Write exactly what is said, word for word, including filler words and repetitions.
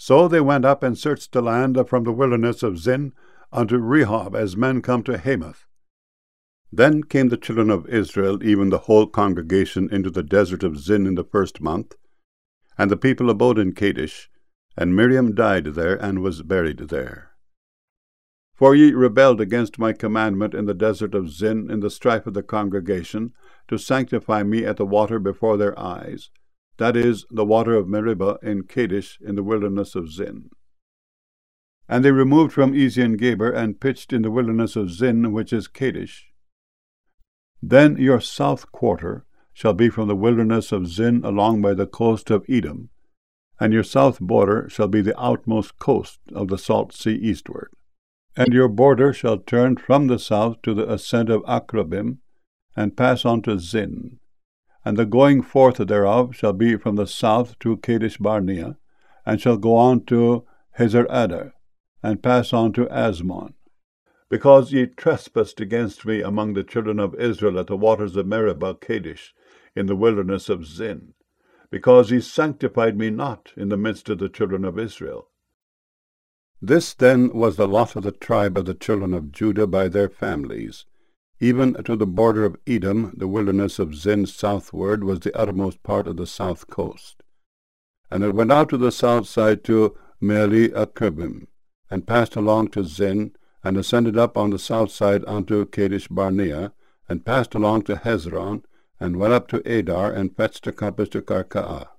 So they went up and searched the land from the wilderness of Zin unto Rehob, as men come to Hamath. Then came the children of Israel, even the whole congregation, into the desert of Zin in the first month. And the people abode in Kadesh, and Miriam died there, and was buried there. For ye rebelled against my commandment in the desert of Zin, in the strife of the congregation, to sanctify me at the water before their eyes, that is, the water of Meribah in Kadesh, in the wilderness of Zin. And they removed from Ezion-Geber, and pitched in the wilderness of Zin, which is Kadesh. Then your south quarter shall be from the wilderness of Zin along by the coast of Edom, and your south border shall be the outmost coast of the salt sea eastward. And your border shall turn from the south to the ascent of Akrabim, and pass on to Zin. And the going forth thereof shall be from the south to Kadesh Barnea, and shall go on to Hazer-Adar, and pass on to Asmon. Because ye trespassed against me among the children of Israel at the waters of Meribah Kadesh, in the wilderness of Zin, because ye sanctified me not in the midst of the children of Israel. This then was the lot of the tribe of the children of Judah by their families. Even to the border of Edom, the wilderness of Zin southward was the uttermost part of the south coast. And it went out to the south side to Meali-Akrabim, and passed along to Zin, and ascended up on the south side unto Kadesh Barnea, and passed along to Hezron, and went up to Adar, and fetched a compass to Karkaa.